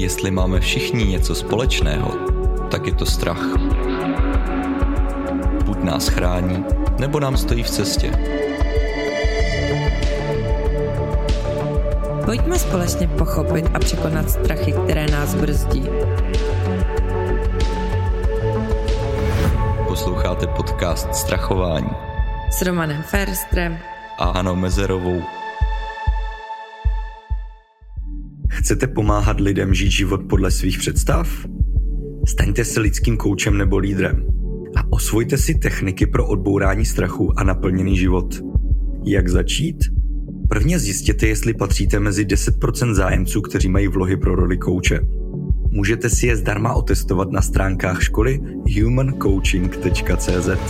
Jestli máme všichni něco společného, tak je to strach. Buď nás chrání, nebo nám stojí v cestě. Pojďme společně pochopit a překonat strachy, které nás brzdí. Posloucháte podcast Strachování S Romanem Ferstrem a Hanou Mezerovou. Chcete pomáhat lidem žít život podle svých představ? Staňte se lidským koučem nebo lídrem a osvojte si techniky pro odbourání strachu a naplněný život. Jak začít? Prvně zjistěte, jestli patříte mezi 10% zájemců, kteří mají vlohy pro roli kouče. Můžete si je zdarma otestovat na stránkách školy humancoaching.cz.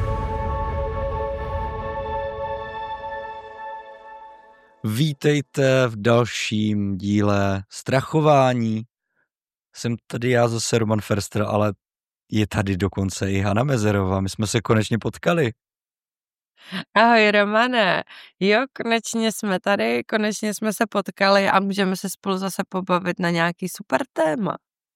Vítejte v dalším díle Strachování. Jsem tady já zase Roman Ferster, ale je tady dokonce i Hana Mezerová. My jsme se konečně potkali. Ahoj Romane, jo, konečně jsme tady, konečně jsme se potkali a můžeme se spolu zase pobavit na nějaký super téma.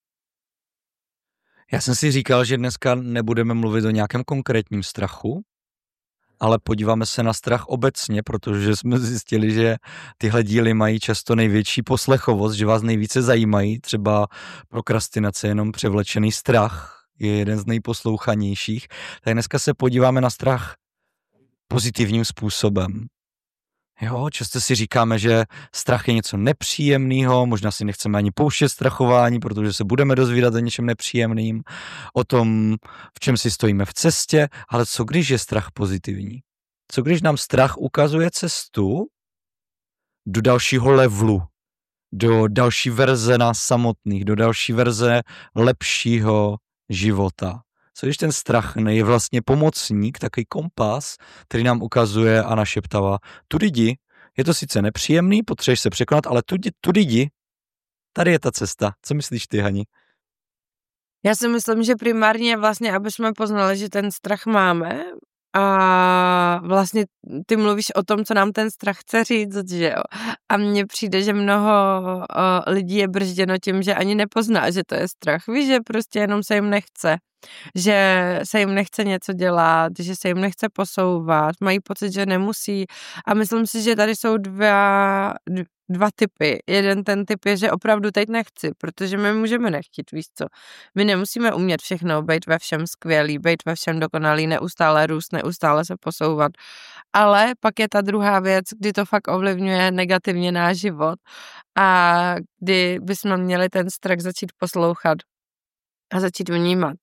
Já jsem si říkal, že dneska nebudeme mluvit o nějakém konkrétním strachu, ale podíváme se na strach obecně, protože jsme zjistili, že tyhle díly mají často největší poslechovost, že vás nejvíce zajímají, třeba prokrastinace, jenom převlečený strach je jeden z nejposlouchanějších. Tak dneska se podíváme na strach pozitivním způsobem. Jo, často si říkáme, že strach je něco nepříjemného, možná si nechceme ani pouštět strachování, protože se budeme dozvídat o něčem nepříjemným, o tom, v čem si stojíme v cestě, ale co když je strach pozitivní? Co když nám strach ukazuje cestu do dalšího levelu, do další verze nás samotných, do další verze lepšího života? Co když ten strach je vlastně pomocník, takový kompas, který nám ukazuje a našeptává, tudy jdi, je to sice nepříjemný, potřebuješ se překonat, ale tudy jdi, tady je ta cesta. Co myslíš ty, Hani? Já si myslím, že primárně vlastně, aby jsme poznali, že ten strach máme a vlastně ty mluvíš o tom, co nám ten strach chce říct, že jo. A mně přijde, že mnoho lidí je brzděno tím, že ani nepozná, že to je strach. Víš, že prostě jenom se jim nechce. Že se jim nechce něco dělat, že se jim nechce posouvat, mají pocit, že nemusí. A myslím si, že tady jsou dva typy. Jeden ten typ je, že opravdu teď nechci, protože my můžeme nechtít, víš co. My nemusíme umět všechno, být ve všem skvělý, být ve všem dokonalý, neustále růst, neustále se posouvat. Ale pak je ta druhá věc, kdy to fakt ovlivňuje negativně náš život a kdy bychom měli ten strach začít poslouchat a začít vnímat.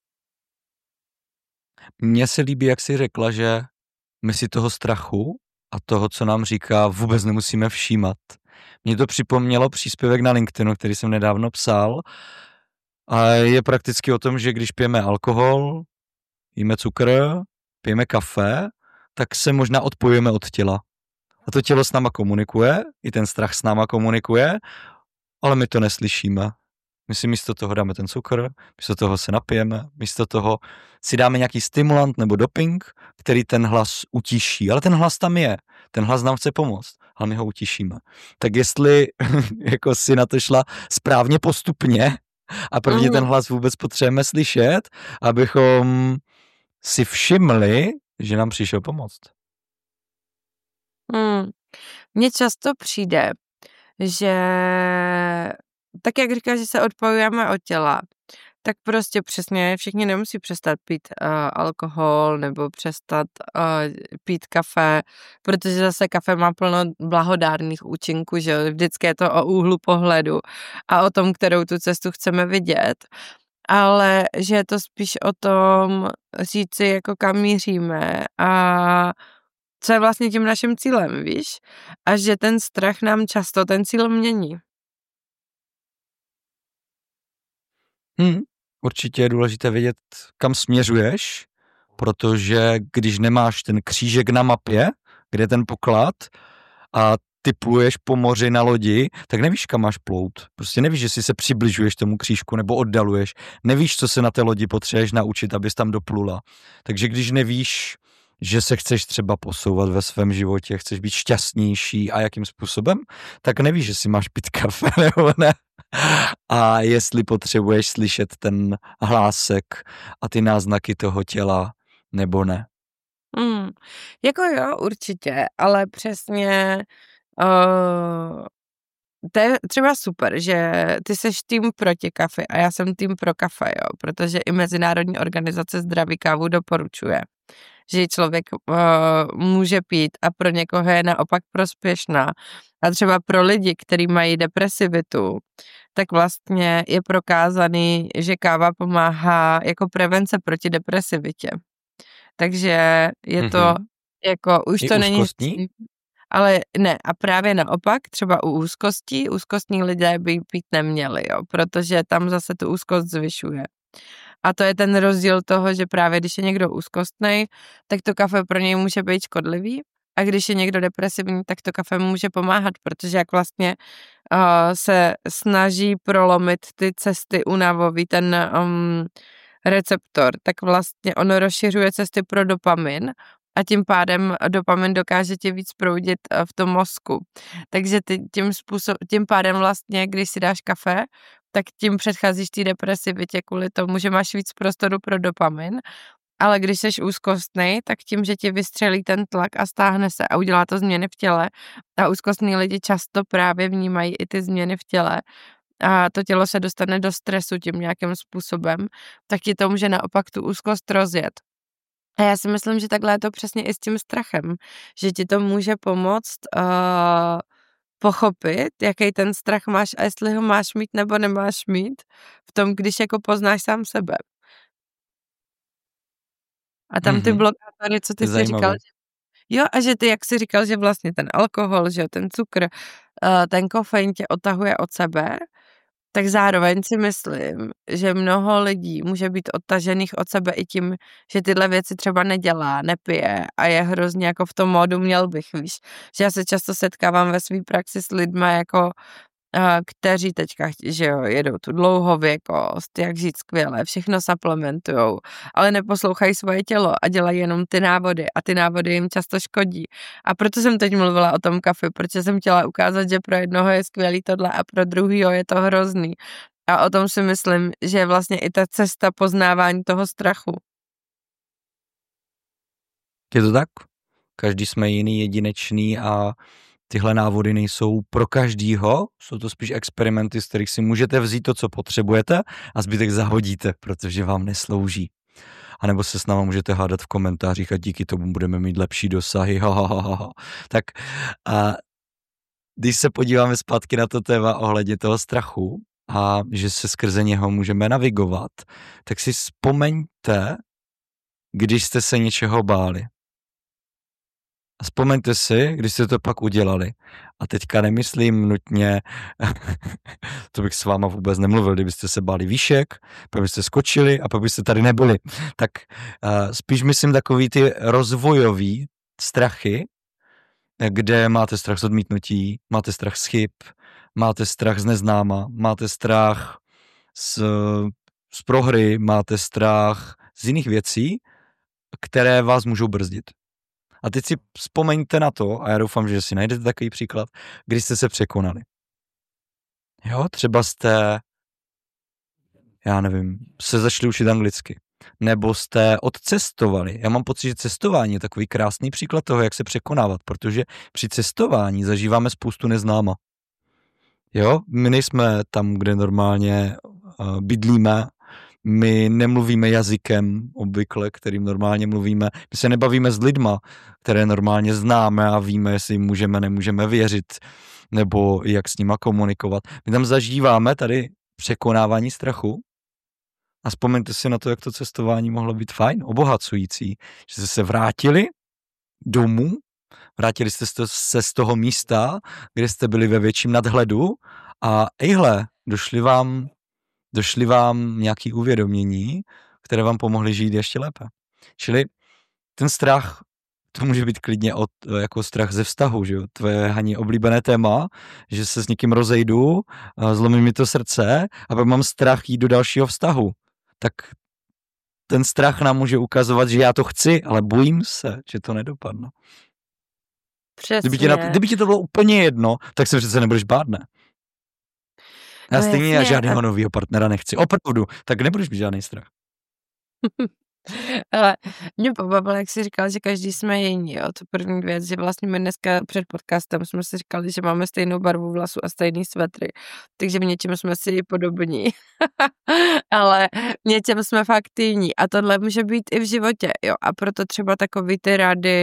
Mně se líbí, jak jsi řekla, že my si toho strachu a toho, co nám říká, vůbec nemusíme všímat. Mně to připomnělo příspěvek na LinkedInu, který jsem nedávno psal a je prakticky o tom, že když pijeme alkohol, jíme cukr, pijeme kafe, tak se možná odpojujeme od těla. A to tělo s náma komunikuje, i ten strach s náma komunikuje, ale my to neslyšíme. My si místo toho dáme ten cukr, místo toho se napijeme, místo toho si dáme nějaký stimulant nebo doping, který ten hlas utiší. Ale ten hlas tam je, ten hlas nám chce pomoct, ale my ho utišíme. Tak jestli jako si na to šla správně postupně a prvně ten hlas vůbec potřebujeme slyšet, abychom si všimli, že nám přišel pomoct. Mně často přijde, že tak jak říkáš, že se odpojujeme od těla, tak prostě přesně všichni nemusí přestat pít alkohol nebo přestat pít kafe, protože zase kafe má plno blahodárných účinků, že vždycky je to o úhlu pohledu a o tom, kterou tu cestu chceme vidět, ale že je to spíš o tom říct si, jako kam míříme a co je vlastně tím naším cílem, víš? A že ten strach nám často ten cíl mění. Určitě je důležité vědět, kam směřuješ, protože když nemáš ten křížek na mapě, kde je ten poklad a ty pluješ po moři na lodi, tak nevíš, kam máš plout. Prostě nevíš, jestli se přibližuješ tomu křížku nebo oddaluješ. Nevíš, co se na té lodi potřebuješ naučit, abys tam doplula. Takže když nevíš, že se chceš třeba posouvat ve svém životě, chceš být šťastnější a jakým způsobem, tak nevíš, že si máš pít kafe nebo ne. A jestli potřebuješ slyšet ten hlásek a ty náznaky toho těla nebo ne. Jako jo, určitě, ale přesně to je třeba super, že ty seš tým proti kafi a já jsem tým pro kafe, jo, protože i Mezinárodní organizace zdraví kávu doporučuje, že ji člověk může pít a pro někoho je naopak prospěšná. A třeba pro lidi, kteří mají depresivitu, tak vlastně je prokázaný, že káva pomáhá jako prevence proti depresivitě. Takže je to jako, už I to není... Ale ne, a právě naopak, třeba u úzkostní lidé by pít neměli, jo, protože tam zase tu úzkost zvyšuje. A to je ten rozdíl toho, že právě když je někdo úzkostnej, tak to kafe pro něj může být škodlivý, a když je někdo depresivní, tak to kafe může pomáhat, protože jak vlastně se snaží prolomit ty cesty únavový, ten receptor, tak vlastně ono rozšiřuje cesty pro dopamin, a tím pádem dopamin dokáže tě víc proudit v tom mozku. Takže ty tím pádem vlastně, když si dáš kafe, tak tím předcházíš té depresivitě kvůli tomu, že máš víc prostoru pro dopamin, ale když jsi úzkostnej, tak tím, že ti vystřelí ten tlak a stáhne se a udělá to změny v těle, a úzkostní lidi často právě vnímají i ty změny v těle, a to tělo se dostane do stresu tím nějakým způsobem, tak ti to může naopak tu úzkost rozjet. A já si myslím, že takhle je to přesně i s tím strachem, že ti to může pomoct pochopit, jaký ten strach máš a jestli ho máš mít nebo nemáš mít v tom, když jako poznáš sám sebe. A tam ty blokátory, co ty jsi říkal, jo, a že ty, jak jsi říkal, že vlastně ten alkohol, že ten cukr, ten kofein tě odtahuje od sebe, tak zároveň si myslím, že mnoho lidí může být odtažených od sebe i tím, že tyhle věci třeba nedělá, nepije a je hrozně jako v tom módu měl bych, víš. Že já se často setkávám ve své praxi s lidma jako kteří teďka, že jo, jedou tu dlouhověkost, jak žít skvěle, všechno suplementujou, ale neposlouchají svoje tělo a dělají jenom ty návody a ty návody jim často škodí. A proto jsem teď mluvila o tom kafi, protože jsem chtěla ukázat, že pro jednoho je skvělý tohle a pro druhýho je to hrozný. A o tom si myslím, že je vlastně i ta cesta poznávání toho strachu. Je to tak? Každý jsme jiný, jedinečný a tyhle návody nejsou pro každýho, jsou to spíš experimenty, z kterých si můžete vzít to, co potřebujete a zbytek zahodíte, protože vám neslouží. A nebo se s náma můžete hádat v komentářích a díky tomu budeme mít lepší dosahy. Tak a když se podíváme zpátky na to téma ohledně toho strachu a že se skrze něho můžeme navigovat, tak si vzpomeňte, když jste se něčeho báli. A vzpomeňte si, když jste to pak udělali. A teďka nemyslím nutně, to bych s váma vůbec nemluvil, kdybyste se báli výšek, pak byste skočili a pak byste tady nebyli. Tak spíš myslím takový ty rozvojový strachy, kde máte strach z odmítnutí, máte strach z chyb, máte strach z neznáma, máte strach z prohry, máte strach z jiných věcí, které vás můžou brzdit. A teď si vzpomeňte na to, a já doufám, že si najdete takový příklad, když jste se překonali. Jo, třeba jste, já nevím, se začali učit anglicky. Nebo jste odcestovali. Já mám pocit, že cestování je takový krásný příklad toho, jak se překonávat, protože při cestování zažíváme spoustu neznáma. Jo, my nejsme tam, kde normálně bydlíme, my nemluvíme jazykem obvykle, kterým normálně mluvíme. My se nebavíme s lidma, které normálně známe a víme, jestli můžeme, nemůžeme věřit, nebo jak s nima komunikovat. My tam zažíváme tady překonávání strachu a vzpomeňte si na to, jak to cestování mohlo být fajn, obohacující. Že jste se vrátili domů, vrátili jste se z toho místa, kde jste byli ve větším nadhledu a došly vám nějaké uvědomění, které vám pomohly žít ještě lépe. Čili ten strach, to může být klidně jako strach ze vztahu, že jo? Tvoje, Hani, oblíbené téma, že se s někým rozejdu, zlomí mi to srdce a pak mám strach jít do dalšího vztahu. Tak ten strach nám může ukazovat, že já to chci, ale bojím se, že to nedopadne. Přesně. Kdyby ti to bylo úplně jedno, tak se přece nebudeš bát, ne? Já stejně žádného nového partnera nechci. Opravdu, tak nebudeš mít žádný strach. Ale mě pobavilo, jak jsi říkal, že každý jsme jiní, jo. To první věc, že vlastně my dneska před podcastem jsme si říkali, že máme stejnou barvu vlasu a stejný svetry, takže v něčem jsme si podobní, ale v něčem jsme fakt jiní a tohle může být i v životě, jo. A proto třeba takový ty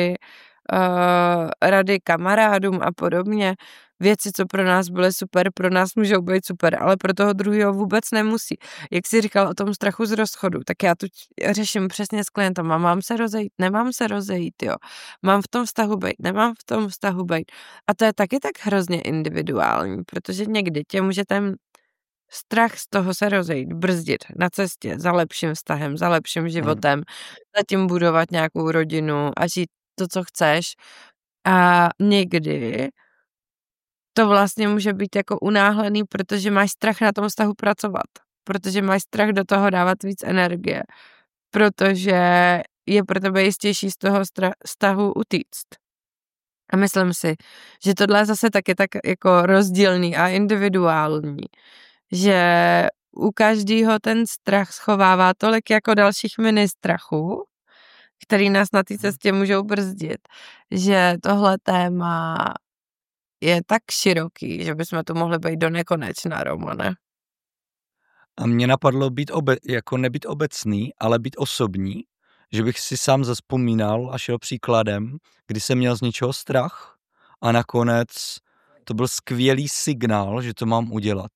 rady kamarádům a podobně, věci, co pro nás byly super, pro nás můžou být super, ale pro toho druhého vůbec nemusí. Jak jsi říkal o tom strachu z rozchodu, tak já tu řeším přesně s klientem, mám se rozejít, nemám se rozejít, jo. Mám v tom vztahu být, nemám v tom vztahu být. A to je taky tak hrozně individuální, protože někdy tě může ten strach z toho se rozejít, brzdit na cestě za lepším vztahem, za lepším životem, zatím budovat nějakou rodinu a žít to, co chceš. A někdy to vlastně může být jako unáhlený, protože máš strach na tom vztahu pracovat. Protože máš strach do toho dávat víc energie. Protože je pro tebe jistější z toho vztahu utíct. A myslím si, že tohle je zase taky tak jako rozdílný a individuální. Že u každého ten strach schovává tolik jako dalších mini strachů, který nás na té cestě můžou brzdit, že tohle téma je tak široký, že bychom tu mohli být do nekonečna, Romane. A mě napadlo jako nebyt obecný, ale být osobní, že bych si sám zazpomínal a šel příkladem, kdy jsem měl z něčeho strach a nakonec to byl skvělý signál, že to mám udělat.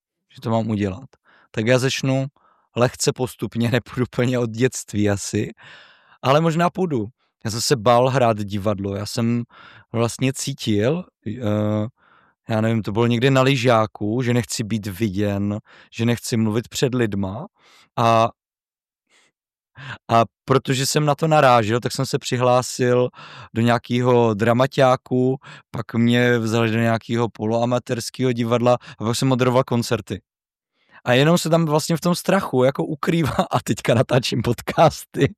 Tak já začnu lehce postupně, nepůjdu úplně od dětství asi, ale možná půjdu. Já jsem se bál hrát divadlo, já jsem vlastně cítil, já nevím, to bylo někdy na lyžáku, že nechci být viděn, že nechci mluvit před lidma a protože jsem na to narážel, tak jsem se přihlásil do nějakého dramaťáku, pak mě vzali do nějakého poloamatérského divadla a pak jsem moderoval koncerty. A jenom se tam vlastně v tom strachu jako ukrývá a teďka natáčím podcasty.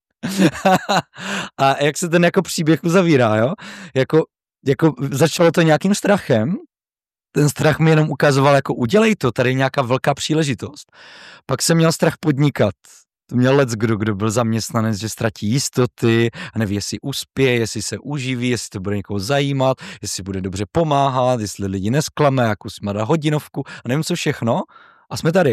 A jak se ten jako příběh uzavírá, jo? Jako začalo to nějakým strachem, ten strach mi jenom ukazoval, jako udělej to, tady je nějaká velká příležitost. Pak jsem měl strach podnikat. To měl kdo byl zaměstnanec, že ztratí jistoty a neví, jestli uspěje, jestli se uživí, jestli to bude někoho zajímat, jestli bude dobře pomáhat, jestli lidi nesklame, jakou si má dát hodinovku a nevím co všechno. A jsme tady.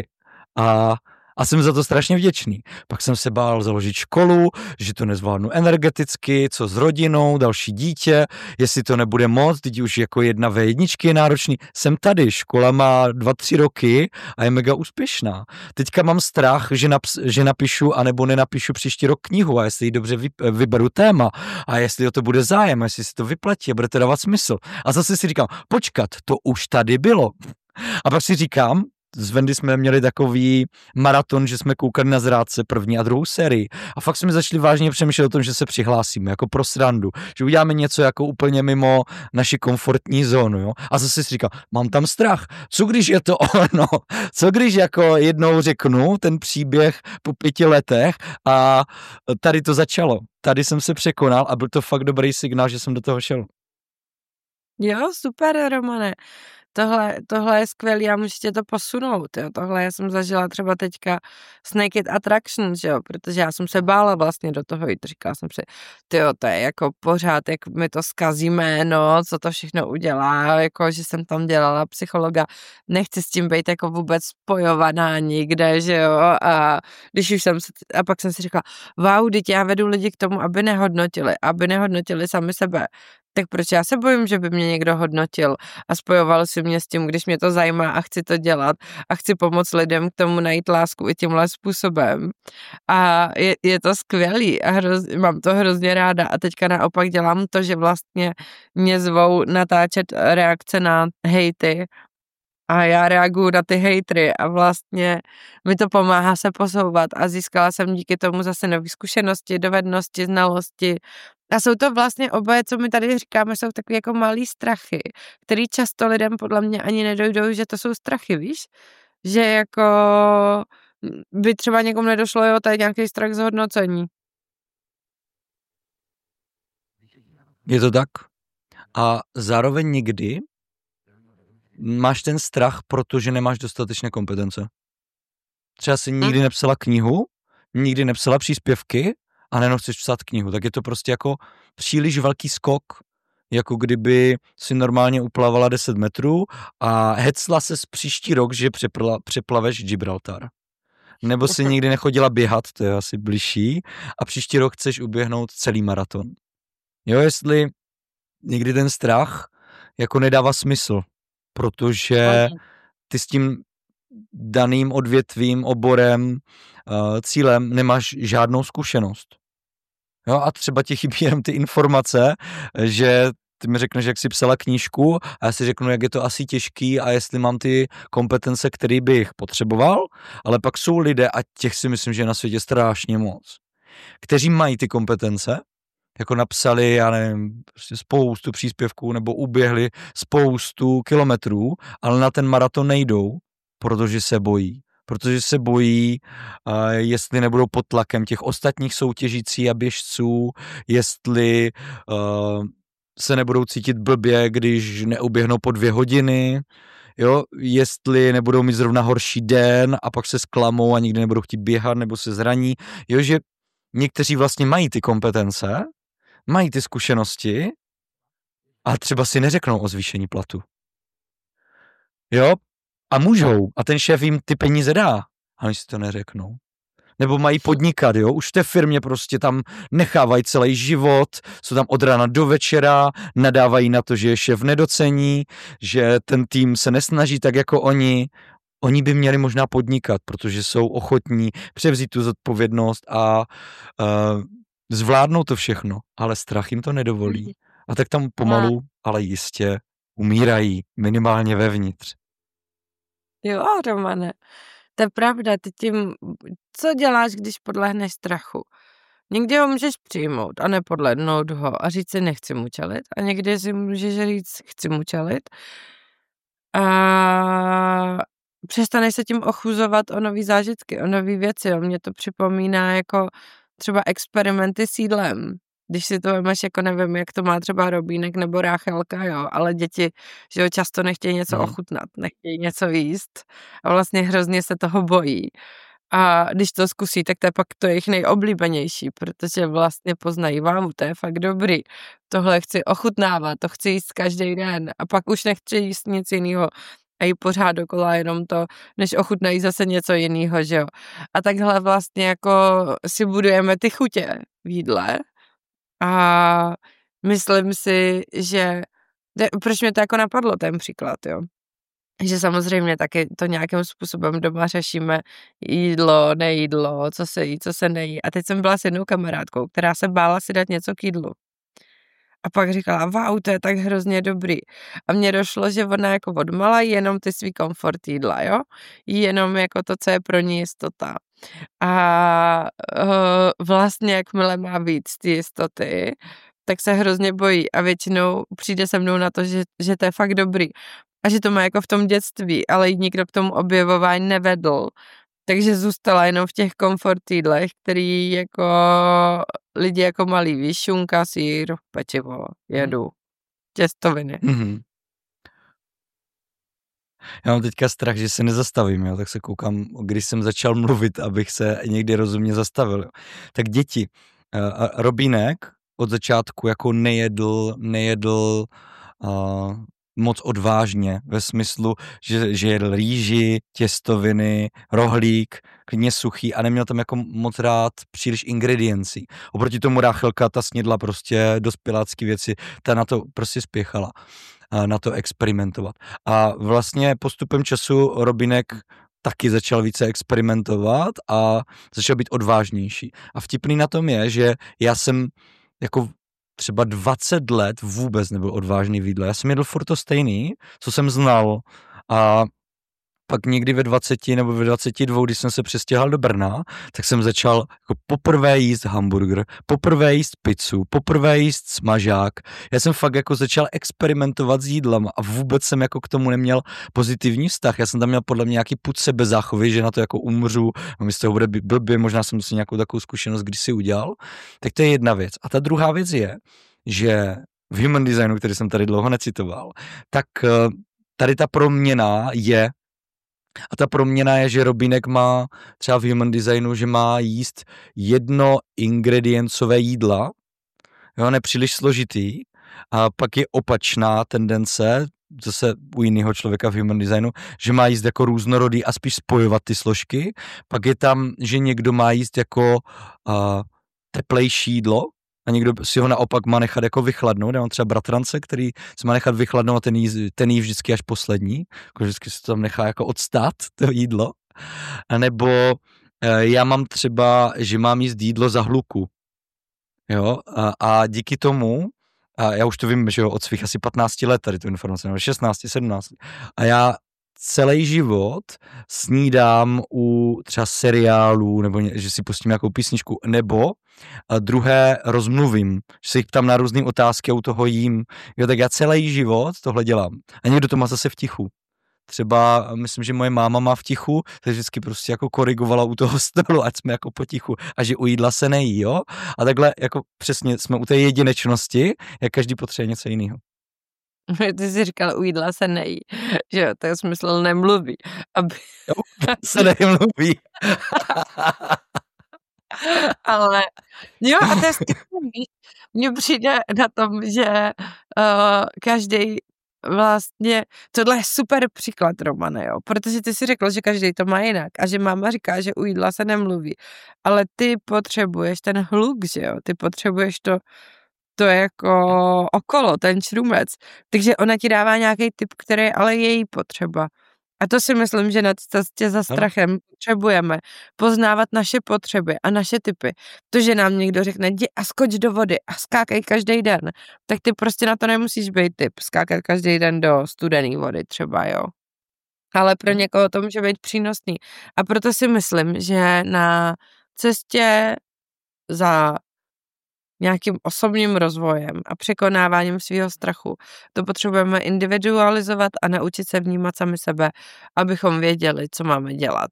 A jsem za to strašně vděčný. Pak jsem se bál založit školu, že to nezvládnu energeticky, co s rodinou, další dítě, jestli to nebude moc, teď už jako 1v1 je náročný. Jsem tady, škola má 2-3 roky a je mega úspěšná. Teďka mám strach, že napíšu anebo nenapíšu příští rok knihu a jestli ji dobře vyberu téma a jestli o to bude zájem a jestli si to vyplatí a bude to dávat smysl. A zase si říkám, počkat, to už tady bylo. A pak si říkám, s Wendy jsme měli takový maraton, že jsme koukali na Zrádce první a druhou sérii a fakt jsme začali vážně přemýšlet o tom, že se přihlásíme jako pro srandu, že uděláme něco jako úplně mimo naši komfortní zónu, jo? A zase si říkal, mám tam strach, co když je to ono, co když jako jednou řeknu ten příběh po 5 letech a tady to začalo, tady jsem se překonal a byl to fakt dobrý signál, že jsem do toho šel. Jo, super, Romane. Tohle je skvělý a můžete to posunout, jo. Tohle já jsem zažila třeba teďka s Naked Attraction, jo, protože já jsem se bála vlastně do toho jít, říkala jsem si, tyjo, to je jako pořád, jak mi to zkazí jméno, co to všechno udělá, jako, že jsem tam dělala psychologa, nechci s tím být jako vůbec spojovaná nikde, že jo, a když už a pak jsem si říkala, wow, teď já vedu lidi k tomu, aby nehodnotili sami sebe. Tak proč já se bojím, že by mě někdo hodnotil a spojoval si mě s tím, když mě to zajímá a chci to dělat a chci pomoct lidem k tomu najít lásku i tímhle způsobem. A je to skvělý a mám to hrozně ráda a teďka naopak dělám to, že vlastně mě zvou natáčet reakce na hejty a já reaguju na ty hejtry a vlastně mi to pomáhá se posouvat a získala jsem díky tomu zase nové zkušenosti, dovednosti, znalosti. A jsou to vlastně oboje, co my tady říkáme, jsou takové jako malý strachy, který často lidem podle mě ani nedojdou, že to jsou strachy, víš? Že jako by třeba někomu nedošlo, jo, to je nějaký strach z hodnocení. Je to tak? A zároveň někdy máš ten strach, protože nemáš dostatečné kompetence. Třeba si nikdy nepsala knihu, nikdy nepsala příspěvky a nejenom chceš psát knihu, tak je to prostě jako příliš velký skok, jako kdyby si normálně uplavala 10 metrů a hecla se příští rok, že přeplaveš Gibraltar. Nebo si nikdy nechodila běhat, to je asi bližší, a příští rok chceš uběhnout celý maraton. Jo, jestli někdy ten strach jako nedává smysl, protože ty s tím daným odvětvím, oborem, cílem nemáš žádnou zkušenost. Jo, a třeba ti chybí jenom ty informace, že ty mi řekneš, jak jsi psala knížku a já si řeknu, jak je to asi těžký a jestli mám ty kompetence, které bych potřeboval, ale pak jsou lidé, a těch si myslím, že je na světě strašně moc, kteří mají ty kompetence, jako napsali, já nevím, prostě spoustu příspěvků nebo uběhli spoustu kilometrů, ale na ten maraton nejdou, protože se bojí. Protože se bojí, jestli nebudou pod tlakem těch ostatních soutěžící a běžců, jestli se nebudou cítit blbě, když neuběhnou po 2 hodiny, jo, jestli nebudou mít zrovna horší den a pak se zklamou a nikdy nebudou chtít běhat nebo se zraní. Jo, že někteří vlastně mají ty kompetence, mají ty zkušenosti a třeba si neřeknou o zvýšení platu. Jo, a můžou. A ten šéf jim ty peníze dá, ale oni si to neřeknou. Nebo mají podnikat, jo, už v té firmě prostě tam nechávají celý život, jsou tam od rána do večera, nadávají na to, že je šéf nedocení, že ten tým se nesnaží tak jako oni. Oni by měli možná podnikat, protože jsou ochotní převzít tu zodpovědnost a zvládnou to všechno, ale strach jim to nedovolí. A tak tam pomalu, ale jistě umírají, minimálně vevnitř. Jo, Romane, to je pravda, ty tím, co děláš, když podlehneš strachu? Někdy ho můžeš přijmout a nepodlehnout ho a říct si nechci mu čelit a někdy si můžeš říct chci mu čelit a přestaneš se tím ochuzovat o nový zážitky, o nový věci. Jo. Mně to připomíná jako třeba experimenty s jídlem. Když si to vemeš, jako nevím, jak to má třeba Robínek nebo Ráchelka, jo, ale děti, že jo, často nechtějí něco ochutnat, nechtějí něco jíst a vlastně hrozně se toho bojí. A když to zkusí, tak to je pak to jejich nejoblíbenější, protože vlastně poznají, wow, to je fakt dobrý, tohle chci ochutnávat, to chci jíst každý den a pak už nechci jíst nic jiného a jí pořád dokola jenom to, než ochutnají zase něco jiného, že jo. A takhle vlastně jako si budujeme ty chutě v jídle a myslím si, že proč mě to jako napadlo ten příklad, jo. Že samozřejmě taky to nějakým způsobem doma řešíme jídlo, nejídlo, co se jí, co se nejí. A teď jsem byla s jednou kamarádkou, která se bála si dát něco k jídlu. A pak říkala, wow, to je tak hrozně dobrý. A mně došlo, že ona jako odmala jenom ty svý komfort jídla, jo? Jenom jako to, co je pro ní jistota. A vlastně jakmile má víc ty jistoty, tak se hrozně bojí a většinou přijde se mnou na to, že to je fakt dobrý. A že to má jako v tom dětství, ale jí nikdo k tomu objevování nevedl. Takže zůstala jenom v těch komfort jídlech, který jako lidi jako malí, víš, šunka, sýr, pečivo, jedu, těstoviny. Mm-hmm. Já mám teďka strach, že se nezastavím, jo? Tak se koukám, když jsem začal mluvit, abych se někdy rozumně zastavil. Jo? Tak děti, Robínek od začátku jako nejedl moc odvážně, ve smyslu, že jedl rýži, těstoviny, rohlík, klidně suchý a neměl tam jako moc rád příliš ingrediencí. Oproti tomu Ráchelka, ta snědla prostě dospělácký věci, ta na to prostě spěchala, na to experimentovat. A vlastně postupem času Robínek taky začal více experimentovat a začal být odvážnější. A vtipný na tom je, že já jsem jako třeba 20 let vůbec nebyl odvážný v jídle. Já jsem jedl furt to stejný, co jsem znal a pak někdy ve 20 nebo ve 22, když jsem se přestěhoval do Brna, tak jsem začal jako poprvé jíst hamburger, poprvé jíst pizzu, poprvé jíst smažák. Já jsem fakt jako začal experimentovat s jídlem a vůbec jsem jako k tomu neměl pozitivní vztah. Já jsem tam měl podle mě nějaký pud sebezáchovy, že na to jako umřu, mi z toho bude blbě, možná jsem si nějakou takovou zkušenost kdysi udělal. Tak to je jedna věc. A ta druhá věc je, že v human designu, který jsem tady dlouho necitoval, tak tady ta proměna je, a ta proměna je, že Robínek má třeba v human designu, že má jíst jedno ingrediencové jídla, jo, nepříliš složitý, a pak je opačná tendence, zase u jiného člověka v human designu, že má jíst jako různorodý a spíš spojovat ty složky, pak je tam, že někdo má jíst jako teplejší jídlo, a někdo si ho naopak má nechat jako vychladnout. Já mám třeba bratrance, který si má nechat vychladnout a ten jí vždycky až poslední. Jako vždycky se to tam nechá jako odstát, to jídlo. A nebo já mám třeba, že mám jíst jídlo za hluku. Jo? A díky tomu, a já už to vím, že jo, od svých asi 15 let tady tu informaci, nebo 16, 17. A já celý život snídám u třeba seriálů, nebo že si pustím nějakou písničku, nebo druhé rozmluvím, že si ptám na různé otázky a u toho jím. Jo, tak já celý život tohle dělám. A někdo to má zase v tichu. Třeba, myslím, že moje máma má v tichu, takže vždycky prostě jako korigovala u toho stolu, ať jsme jako potichu a že u jídla se nejí, jo. A takhle jako přesně jsme u té jedinečnosti, jak každý potřebuje něco jiného. Ty jsi říkal, u jídla se nejí, že jo, to je smysl nemluví. Aby... Jo, se nemluví. Ale jo, a to je mně přijde na tom, že každý vlastně, tohle je super příklad, Romane, jo, protože ty si řekl, že každý to má jinak a že máma říká, že u jídla se nemluví, ale ty potřebuješ ten hluk, že jo, ty potřebuješ to je jako okolo, ten šrumec, takže ona ti dává nějaký tip, který je ale její potřeba. A to si myslím, že na cestě za strachem potřebujeme poznávat naše potřeby a naše typy. To, že nám někdo řekne, jdi a skoč do vody a skákej každý den, tak ty prostě na to nemusíš být typ, skákat každý den do studené vody třeba, jo. Ale pro někoho to může být přínosný. A proto si myslím, že na cestě za nějakým osobním rozvojem a překonáváním svého strachu. To potřebujeme individualizovat a naučit se vnímat sami sebe, abychom věděli, co máme dělat.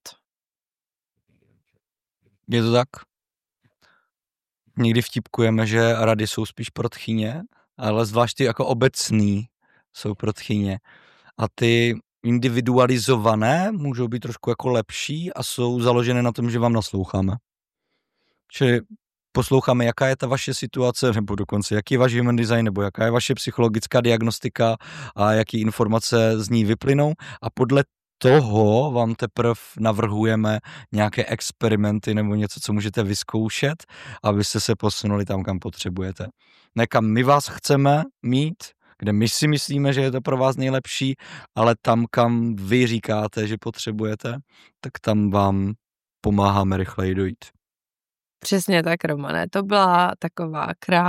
Je to tak? Někdy vtipkujeme, že rady jsou spíš pro tchyně, ale zvlášť ty jako obecný jsou pro tchyně. A ty individualizované můžou být trošku jako lepší a jsou založené na tom, že vám nasloucháme. Čili posloucháme, jaká je ta vaše situace, nebo dokonce jaký je váš human design, nebo jaká je vaše psychologická diagnostika a jaký informace z ní vyplynou a podle toho vám teprve navrhujeme nějaké experimenty nebo něco, co můžete vyzkoušet, abyste se posunuli tam, kam potřebujete. Ne kam my vás chceme mít, kde my si myslíme, že je to pro vás nejlepší, ale tam, kam vy říkáte, že potřebujete, tak tam vám pomáháme rychleji dojít. Přesně tak, Romane, to byla taková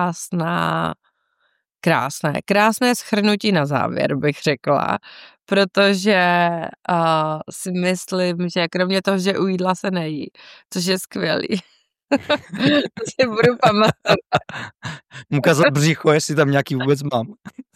krásné shrnutí na závěr, bych řekla, protože si myslím, že kromě toho, že u jídla se nejí, což je skvělý, to si budu pamatovat. Mu ukázat břicho, jestli tam nějaký vůbec mám.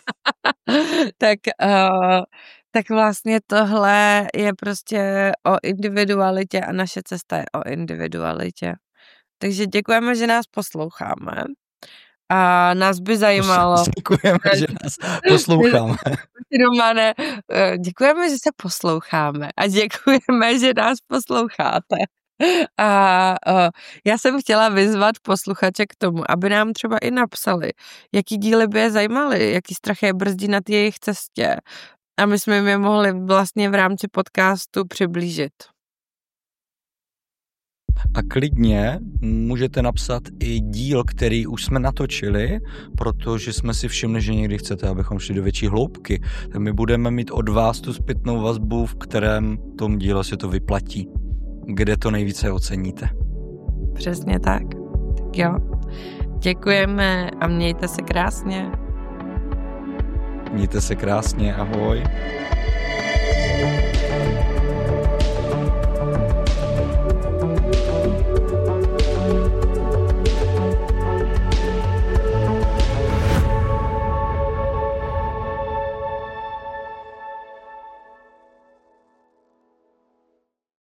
Tak vlastně tohle je prostě o individualitě a naše cesta je o individualitě. Takže děkujeme, že nás posloucháme. A nás by zajímalo... Děkujeme, že nás posloucháme. Romane, děkujeme, že se posloucháme a děkujeme, že nás posloucháte. A já jsem chtěla vyzvat posluchače k tomu, aby nám třeba i napsali, jaký díly by je zajímaly, jaký strach je brzdí na jejich cestě. A my jsme jim je mohli vlastně v rámci podcastu přiblížit. A klidně můžete napsat i díl, který už jsme natočili, protože jsme si všimli, že někdy chcete, abychom šli do větší hloubky. Tak my budeme mít od vás tu zpětnou vazbu, v kterém tom díle se to vyplatí. Kde to nejvíce oceníte. Přesně tak. Tak jo. Děkujeme a mějte se krásně. Mějte se krásně, ahoj.